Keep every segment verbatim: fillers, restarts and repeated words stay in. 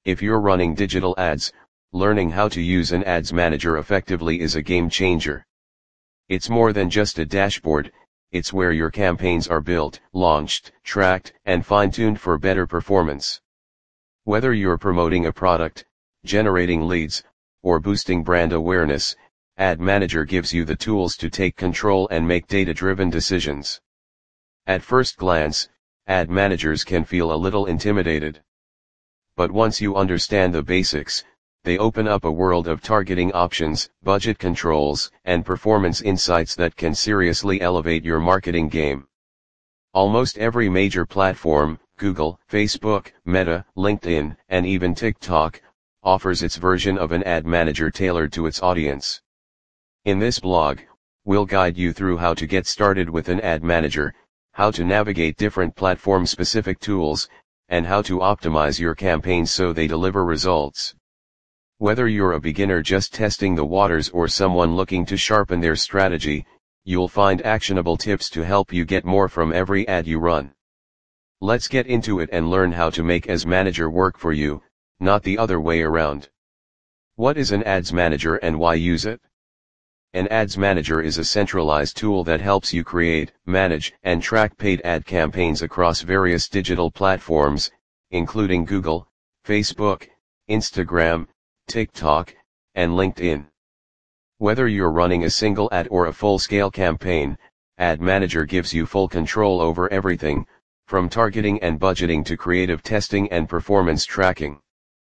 If you're running digital ads, learning how to use an ads manager effectively is a game changer. It's more than just a dashboard, it's where your campaigns are built, launched, tracked, and fine-tuned for better performance. Whether you're promoting a product, generating leads, or boosting brand awareness, Ad Manager gives you the tools to take control and make data-driven decisions. At first glance, ad managers can feel a little intimidated. But once you understand the basics, they open up a world of targeting options, budget controls, and performance insights that can seriously elevate your marketing game. Almost every major platform, Google, Facebook, Meta, LinkedIn, and even TikTok, offers its version of an ad manager tailored to its audience. In this blog, we'll guide you through how to get started with an ad manager, how to navigate different platform-specific tools, and how to optimize your campaigns so they deliver results. Whether you're a beginner just testing the waters or someone looking to sharpen their strategy, you'll find actionable tips to help you get more from every ad you run. Let's get into it and learn how to make Ads Manager work for you, not the other way around. What is an Ads Manager and why use it? An Ads Manager is a centralized tool that helps you create, manage, and track paid ad campaigns across various digital platforms, including Google, Facebook, Instagram, TikTok, and LinkedIn. Whether you're running a single ad or a full-scale campaign, Ad Manager gives you full control over everything, from targeting and budgeting to creative testing and performance tracking.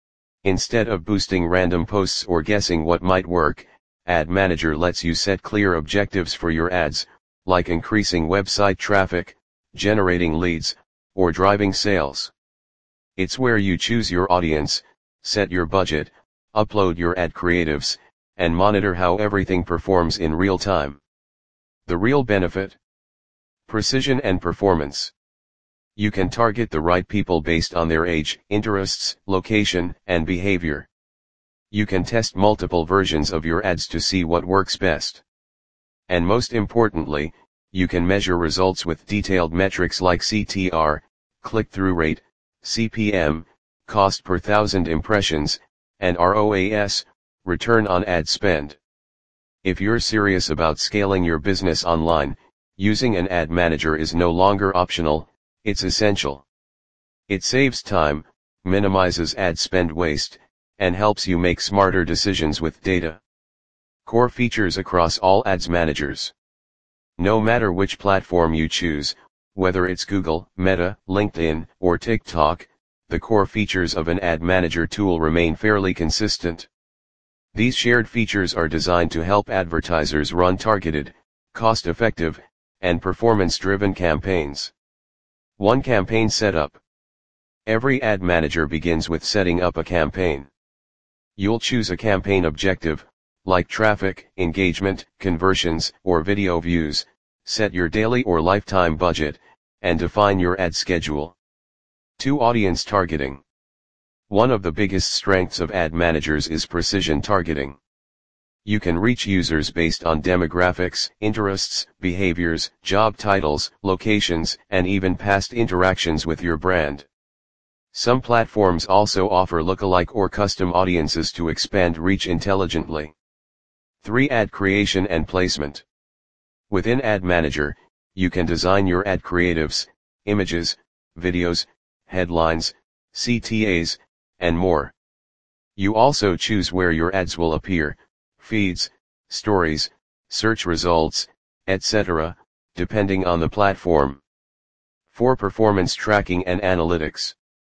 Instead of boosting random posts or guessing what might work, Ad Manager lets you set clear objectives for your ads, like increasing website traffic, generating leads, or driving sales. It's where you choose your audience, set your budget, upload your ad creatives, and monitor how everything performs in real time. The real benefit? Precision and performance. You can target the right people based on their age, interests, location, and behavior. You can test multiple versions of your ads to see what works best. And most importantly, you can measure results with detailed metrics like C T R, click-through rate, C P M, cost per thousand impressions, and R O A S, return on ad spend. If you're serious about scaling your business online, using an ad manager is no longer optional, it's essential. It saves time, minimizes ad spend waste, and helps you make smarter decisions with data. Core features across all ads managers. No matter which platform you choose, whether it's Google, Meta, LinkedIn, or TikTok, the core features of an ad manager tool remain fairly consistent. These shared features are designed to help advertisers run targeted, cost-effective, and performance-driven campaigns. one Campaign setup. Every ad manager begins with setting up a campaign. You'll choose a campaign objective, like traffic, engagement, conversions, or video views, set your daily or lifetime budget, and define your ad schedule. two Audience targeting. One of the biggest strengths of ad managers is precision targeting. You can reach users based on demographics, interests, behaviors, job titles, locations, and even past interactions with your brand. Some platforms also offer lookalike or custom audiences to expand reach intelligently. three Ad creation and placement. Within Ad Manager, you can design your ad creatives, images, videos, headlines, C T As, and more. You also choose where your ads will appear, feeds, stories, search results, et cetera, depending on the platform. four Performance tracking and analytics.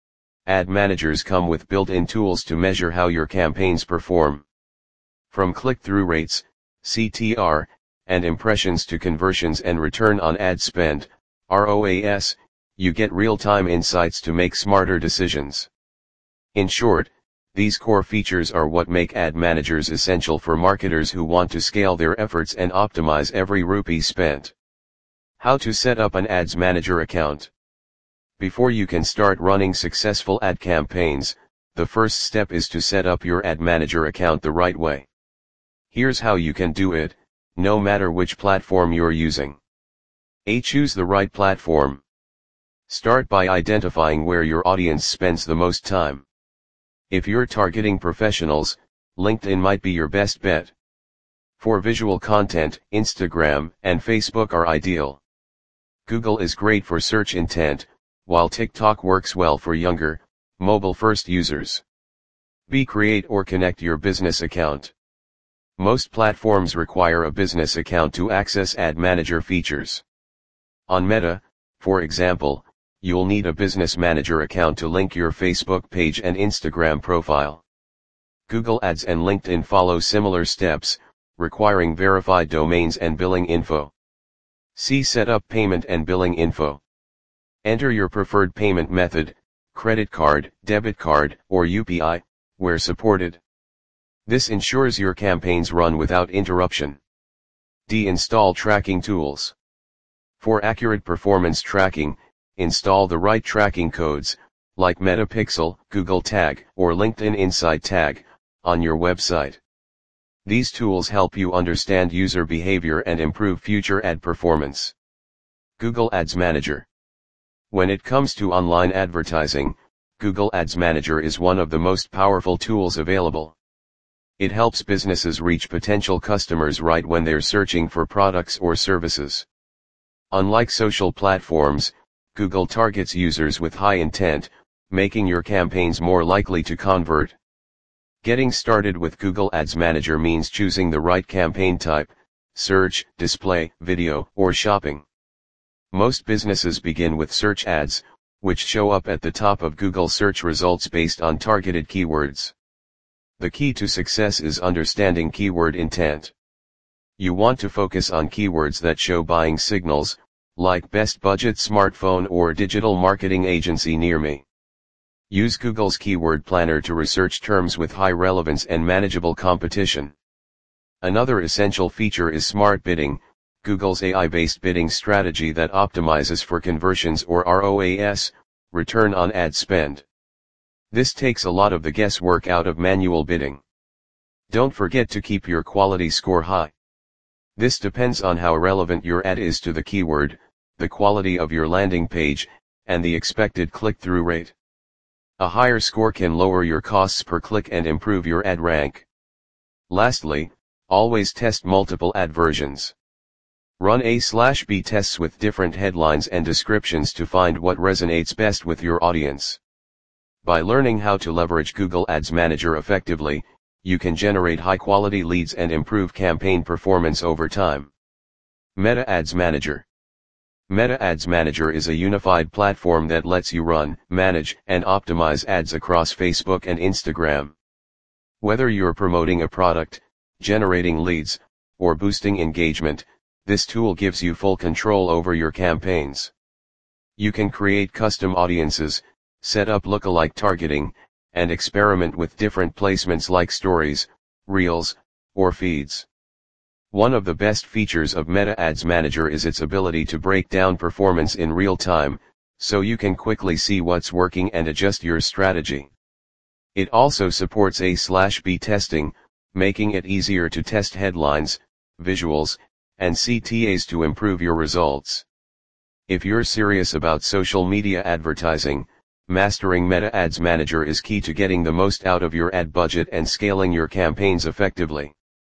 Ad managers come with built-in tools to measure how your campaigns perform. From click-through rates, C T R, and impressions to conversions and return on ad spend, R O A S, you get real-time insights to make smarter decisions. In short, these core features are what make ad managers essential for marketers who want to scale their efforts and optimize every rupee spent. How to set up an Ads Manager account. Before you can start running successful ad campaigns, the first step is to set up your Ad Manager account the right way. Here's how you can do it, no matter which platform you're using. A. Choose the right platform. Start by identifying where your audience spends the most time. If you're targeting professionals, LinkedIn might be your best bet. For visual content, Instagram and Facebook are ideal. Google is great for search intent, while TikTok works well for younger, mobile-first users. B. Create or connect your business account. Most platforms require a business account to access Ad Manager features. On Meta, for example, you'll need a Business Manager account to link your Facebook page and Instagram profile. Google Ads and LinkedIn follow similar steps, requiring verified domains and billing info. C. Set up payment and billing info. Enter your preferred payment method, credit card, debit card, or U P I, where supported. This ensures your campaigns run without interruption. D. Install tracking tools. For accurate performance tracking, install the right tracking codes, like Metapixel, Google Tag, or LinkedIn Insight Tag, on your website. These tools help you understand user behavior and improve future ad performance. Google Ads Manager. When it comes to online advertising, Google Ads Manager is one of the most powerful tools available. It helps businesses reach potential customers right when they're searching for products or services. Unlike social platforms, Google targets users with high intent, making your campaigns more likely to convert. Getting started with Google Ads Manager means choosing the right campaign type: search, display, video, or shopping. Most businesses begin with search ads, which show up at the top of Google search results based on targeted keywords. The key to success is understanding keyword intent. You want to focus on keywords that show buying signals, like best budget smartphone or digital marketing agency near me. Use Google's Keyword Planner to research terms with high relevance and manageable competition. Another essential feature is Smart Bidding, Google's A I-based bidding strategy that optimizes for conversions, or R O A S, return on ad spend. This takes a lot of the guesswork out of manual bidding. Don't forget to keep your quality score high. This depends on how relevant your ad is to the keyword, the quality of your landing page, and the expected click-through rate. A higher score can lower your costs per click and improve your ad rank. Lastly, always test multiple ad versions. Run A slash B tests with different headlines and descriptions to find what resonates best with your audience. By learning how to leverage Google Ads Manager effectively, you can generate high-quality leads and improve campaign performance over time. Meta Ads Manager. Meta Ads Manager is a unified platform that lets you run, manage, and optimize ads across Facebook and Instagram. Whether you're promoting a product, generating leads, or boosting engagement, this tool gives you full control over your campaigns. You can create custom audiences, set up lookalike targeting, and experiment with different placements like stories, reels, or feeds. One of the best features of Meta Ads Manager is its ability to break down performance in real time, so you can quickly see what's working and adjust your strategy. It also supports A slash B testing, making it easier to test headlines, visuals, and C T As to improve your results. If you're serious about social media advertising, mastering Meta Ads Manager is key to getting the most out of your ad budget and scaling your campaigns effectively.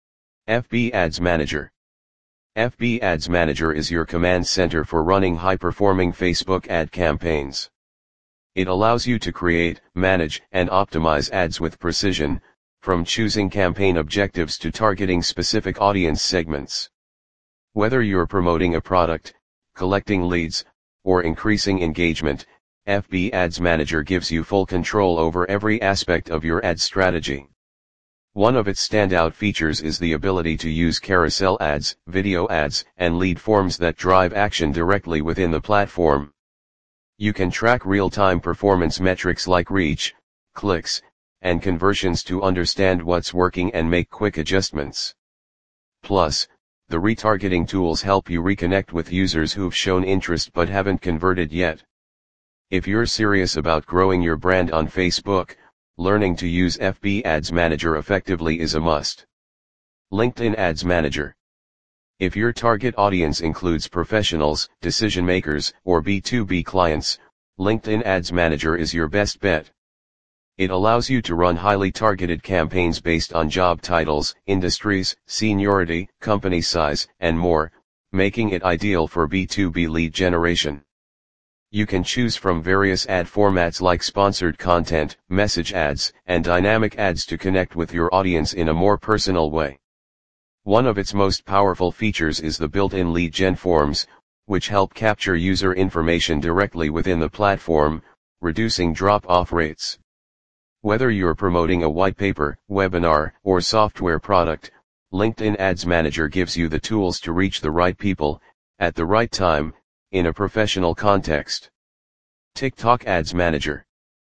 F B Ads Manager. F B Ads Manager is your command center for running high-performing Facebook ad campaigns. It allows you to create, manage, and optimize ads with precision, from choosing campaign objectives to targeting specific audience segments. Whether you're promoting a product, collecting leads, or increasing engagement, F B Ads Manager gives you full control over every aspect of your ad strategy. One of its standout features is the ability to use carousel ads, video ads, and lead forms that drive action directly within the platform. You can track real-time performance metrics like reach, clicks, and conversions to understand what's working and make quick adjustments. Plus, the retargeting tools help you reconnect with users who've shown interest but haven't converted yet. If you're serious about growing your brand on Facebook, learning to use F B Ads Manager effectively is a must. LinkedIn Ads Manager. If your target audience includes professionals, decision makers, or B two B clients, LinkedIn Ads Manager is your best bet. It allows you to run highly targeted campaigns based on job titles, industries, seniority, company size, and more, making it ideal for B two B lead generation. You can choose from various ad formats like sponsored content, message ads, and dynamic ads to connect with your audience in a more personal way. One of its most powerful features is the built-in lead gen forms, which help capture user information directly within the platform, reducing drop-off rates. Whether you're promoting a white paper, webinar, or software product, LinkedIn Ads Manager gives you the tools to reach the right people, at the right time, in a professional context. TikTok Ads Manager.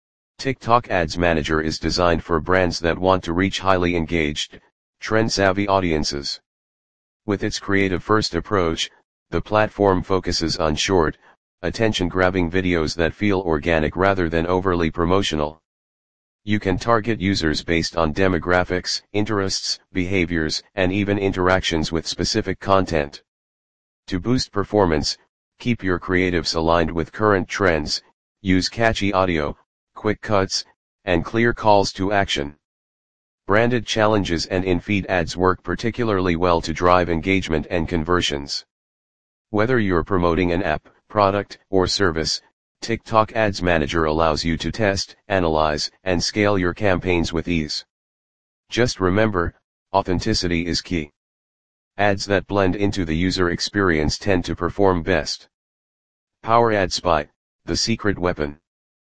TikTok Ads Manager is designed for brands that want to reach highly engaged, trend-savvy audiences. With its creative-first approach, the platform focuses on short, attention-grabbing videos that feel organic rather than overly promotional. You can target users based on demographics, interests, behaviors, and even interactions with specific content. To boost performance, keep your creatives aligned with current trends, use catchy audio, quick cuts, and clear calls to action. Branded challenges and in-feed ads work particularly well to drive engagement and conversions. Whether you're promoting an app, product, or service, TikTok Ads Manager allows you to test, analyze, and scale your campaigns with ease. Just remember, authenticity is key. Ads that blend into the user experience tend to perform best. Power Ad Spy, the secret weapon.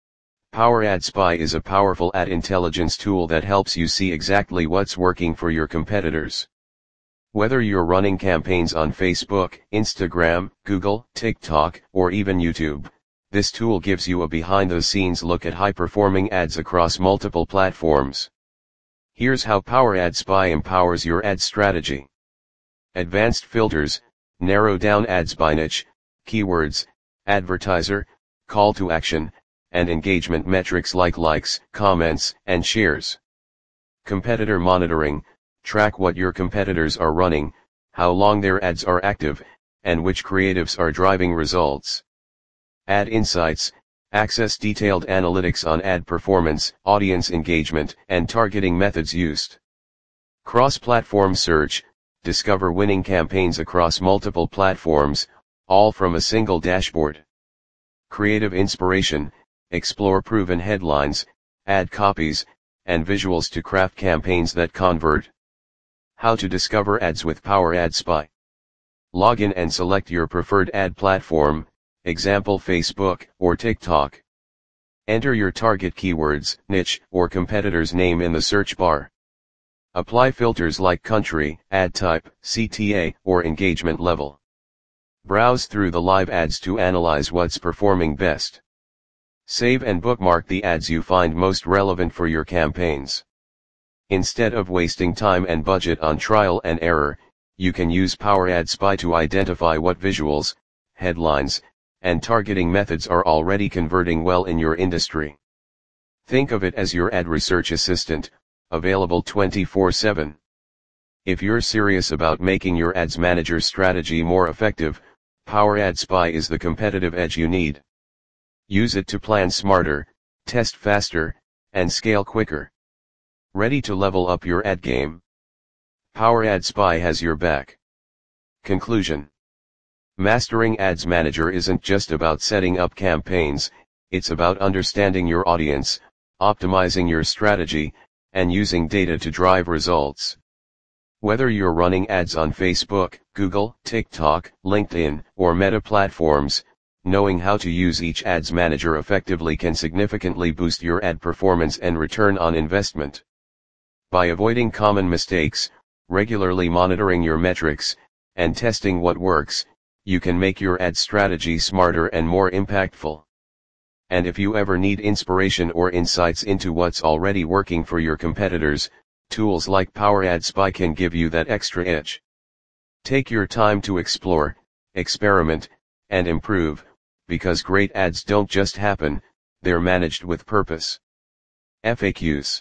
Power Ad Spy is a powerful ad intelligence tool that helps you see exactly what's working for your competitors. Whether you're running campaigns on Facebook, Instagram, Google, TikTok, or even YouTube, this tool gives you a behind-the-scenes look at high-performing ads across multiple platforms. Here's how Power Ad Spy empowers your ad strategy. Advanced filters, narrow down ads by niche, keywords, advertiser, call to action, and engagement metrics like likes, comments, and shares. Competitor monitoring, track what your competitors are running, how long their ads are active, and which creatives are driving results. Ad insights, access detailed analytics on ad performance, audience engagement, and targeting methods used. Cross-platform search, discover winning campaigns across multiple platforms, all from a single dashboard. Creative inspiration, explore proven headlines, ad copies, and visuals to craft campaigns that convert. How to discover ads with Power Ad Spy. Log in and select your preferred ad platform, example Facebook or TikTok. Enter your target keywords, niche, or competitor's name in the search bar. Apply filters like country, ad type, C T A, or engagement level. Browse through the live ads to analyze what's performing best. Save and bookmark the ads you find most relevant for your campaigns. Instead of wasting time and budget on trial and error, you can use Power Ad Spy to identify what visuals, headlines, and targeting methods are already converting well in your industry. Think of it as your ad research assistant, available twenty-four seven. If you're serious about making your ads manager strategy more effective, Power Ad Spy is the competitive edge you need. Use it to plan smarter, test faster, and scale quicker. Ready to level up your ad game? Power Ad Spy has your back. Conclusion. Mastering Ads Manager isn't just about setting up campaigns, it's about understanding your audience, optimizing your strategy, and using data to drive results. Whether you're running ads on Facebook, Google, TikTok, LinkedIn, or Meta platforms, knowing how to use each ads manager effectively can significantly boost your ad performance and return on investment. By avoiding common mistakes, regularly monitoring your metrics, and testing what works, you can make your ad strategy smarter and more impactful. And if you ever need inspiration or insights into what's already working for your competitors, tools like Power Ad Spy can give you that extra edge. Take your time to explore, experiment, and improve, because great ads don't just happen, they're managed with purpose. F A Qs.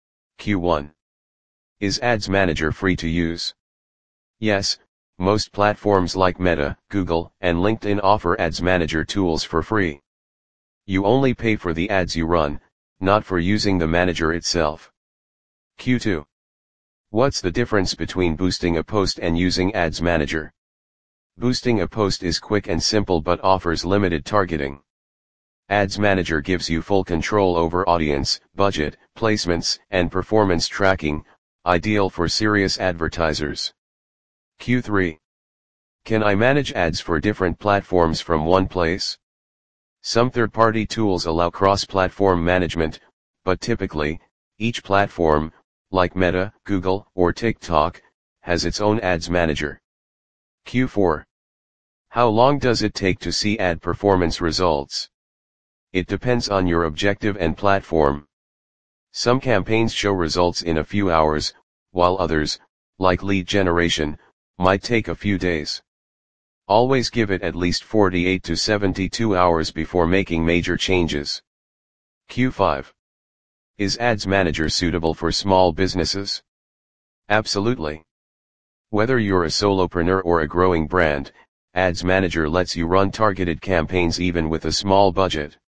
Q one. Is Ads Manager free to use? Yes, most platforms like Meta, Google, and LinkedIn offer Ads Manager tools for free. You only pay for the ads you run, not for using the manager itself. Q two. What's the difference between boosting a post and using Ads Manager? Boosting a post is quick and simple but offers limited targeting. Ads Manager gives you full control over audience, budget, placements, and performance tracking, ideal for serious advertisers. Q three. Can I manage ads for different platforms from one place? Some third-party tools allow cross-platform management, but typically, each platform, like Meta, Google, or TikTok, has its own ads manager. Q four. How long does it take to see ad performance results? It depends on your objective and platform. Some campaigns show results in a few hours, while others, like lead generation, might take a few days. Always give it at least forty-eight to seventy-two hours before making major changes. Q five. Is Ads Manager suitable for small businesses? Absolutely. Whether you're a solopreneur or a growing brand, Ads Manager lets you run targeted campaigns even with a small budget.